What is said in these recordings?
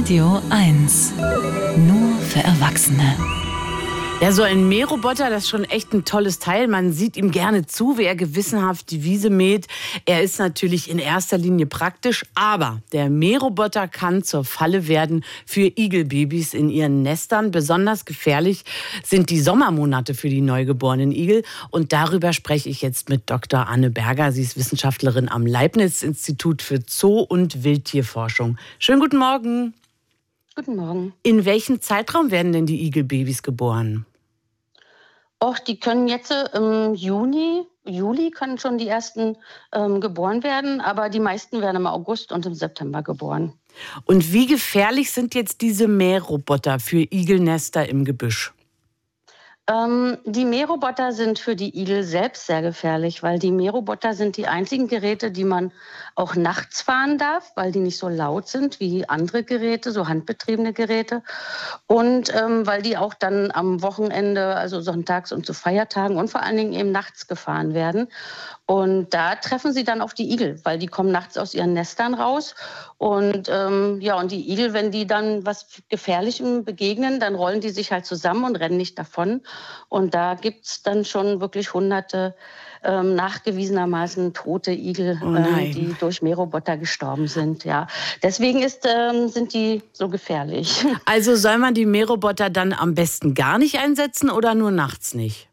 Radio 1. Nur für Erwachsene. Ja, so ein Mähroboter, das ist schon echt ein tolles Teil. Man sieht ihm gerne zu, wie er gewissenhaft die Wiese mäht. Er ist natürlich in erster Linie praktisch, aber der Mähroboter kann zur Falle werden für Igelbabys in ihren Nestern. Besonders gefährlich sind die Sommermonate für die neugeborenen Igel. Und darüber spreche ich jetzt mit Dr. Anne Berger. Sie ist Wissenschaftlerin am Leibniz-Institut für Zoo- und Wildtierforschung. Schönen guten Morgen. Guten Morgen. In welchem Zeitraum werden denn die Igelbabys geboren? Die können jetzt im Juli können schon die ersten geboren werden, aber die meisten werden im August und im September geboren. Und wie gefährlich sind jetzt diese Mähroboter für Igelnester im Gebüsch? Die Mähroboter sind für die Igel selbst sehr gefährlich, weil die Mähroboter sind die einzigen Geräte, die man auch nachts fahren darf, weil die nicht so laut sind wie andere Geräte, so handbetriebene Geräte. Und weil die auch dann am Wochenende, also sonntags und zu Feiertagen und vor allen Dingen eben nachts gefahren werden. Und da treffen sie dann auf die Igel, weil die kommen nachts aus ihren Nestern raus. Und und die Igel, wenn die dann was Gefährlichem begegnen, dann rollen die sich halt zusammen und rennen nicht davon. Und da gibt es dann schon wirklich hunderte nachgewiesenermaßen tote Igel, die durch Mähroboter gestorben sind. Ja. Deswegen sind die so gefährlich. Also soll man die Mähroboter dann am besten gar nicht einsetzen oder nur nachts nicht?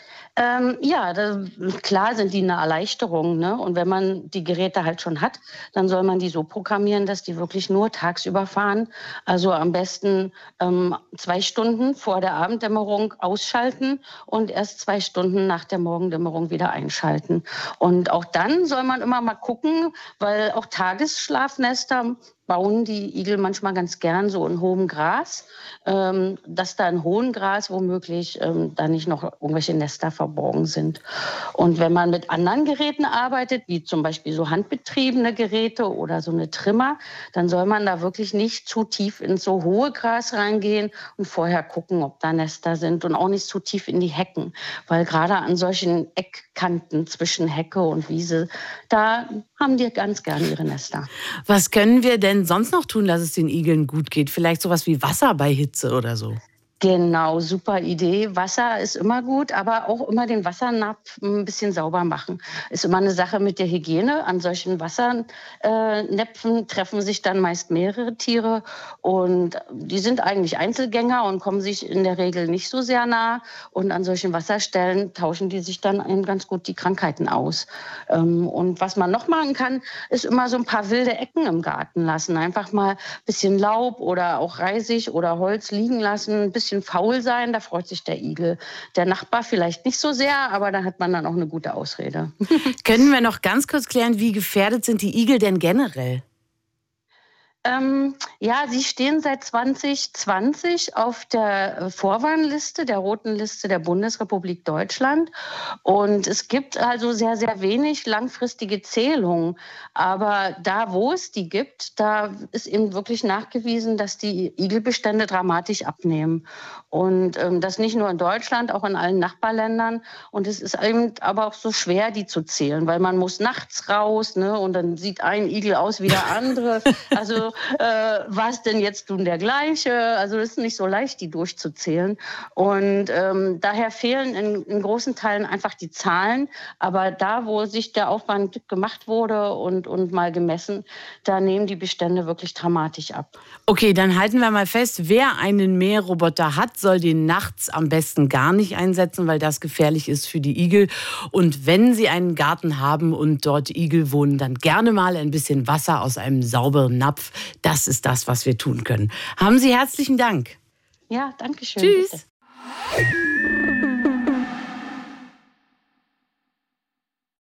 Klar sind die eine Erleichterung, ne? Und wenn man die Geräte halt schon hat, dann soll man die so programmieren, dass die wirklich nur tagsüber fahren. Also am besten 2 Stunden vor der Abenddämmerung ausschalten und erst 2 Stunden nach der Morgendämmerung wieder einschalten. Und auch dann soll man immer mal gucken, weil auch Tagesschlafnester bauen die Igel manchmal ganz gern so in hohem Gras, dass da in hohem Gras womöglich da nicht noch irgendwelche Nester verborgen sind. Und wenn man mit anderen Geräten arbeitet, wie zum Beispiel so handbetriebene Geräte oder so eine Trimmer, dann soll man da wirklich nicht zu tief ins so hohe Gras reingehen und vorher gucken, ob da Nester sind und auch nicht zu tief in die Hecken, weil gerade an solchen Eckkanten zwischen Hecke und Wiese, da haben die ganz gerne ihre Nester. Was können wir denn sonst noch tun, dass es den Igeln gut geht? Vielleicht sowas wie Wasser bei Hitze oder so? Genau, super Idee. Wasser ist immer gut, aber auch immer den Wassernapf ein bisschen sauber machen. Ist immer eine Sache mit der Hygiene. An solchen Wassernäpfen treffen sich dann meist mehrere Tiere und die sind eigentlich Einzelgänger und kommen sich in der Regel nicht so sehr nah. Und an solchen Wasserstellen tauschen die sich dann ganz gut die Krankheiten aus. Und was man noch machen kann, ist immer so ein paar wilde Ecken im Garten lassen. Einfach mal ein bisschen Laub oder auch Reisig oder Holz liegen lassen, ein bisschen faul sein, da freut sich der Igel. Der Nachbar vielleicht nicht so sehr, aber da hat man dann auch eine gute Ausrede. Können wir noch ganz kurz klären, wie gefährdet sind die Igel denn generell? Sie stehen seit 2020 auf der Vorwarnliste, der roten Liste der Bundesrepublik Deutschland. Und es gibt also sehr, sehr wenig langfristige Zählungen. Aber da, wo es die gibt, da ist eben wirklich nachgewiesen, dass die Igelbestände dramatisch abnehmen. Und das nicht nur in Deutschland, auch in allen Nachbarländern. Und es ist eben aber auch so schwer, die zu zählen, weil man muss nachts raus, ne, und dann sieht ein Igel aus wie der andere. Also war es denn jetzt nun der gleiche? Also es ist nicht so leicht, die durchzuzählen. Und daher fehlen in großen Teilen einfach die Zahlen. Aber da, wo sich der Aufwand gemacht wurde und mal gemessen, da nehmen die Bestände wirklich dramatisch ab. Okay, dann halten wir mal fest, wer einen Mähroboter hat, soll den nachts am besten gar nicht einsetzen, weil das gefährlich ist für die Igel. Und wenn Sie einen Garten haben und dort Igel wohnen, dann gerne mal ein bisschen Wasser aus einem sauberen Napf. Das ist das, was wir tun können. Haben Sie herzlichen Dank. Ja, danke schön. Tschüss. Bitte.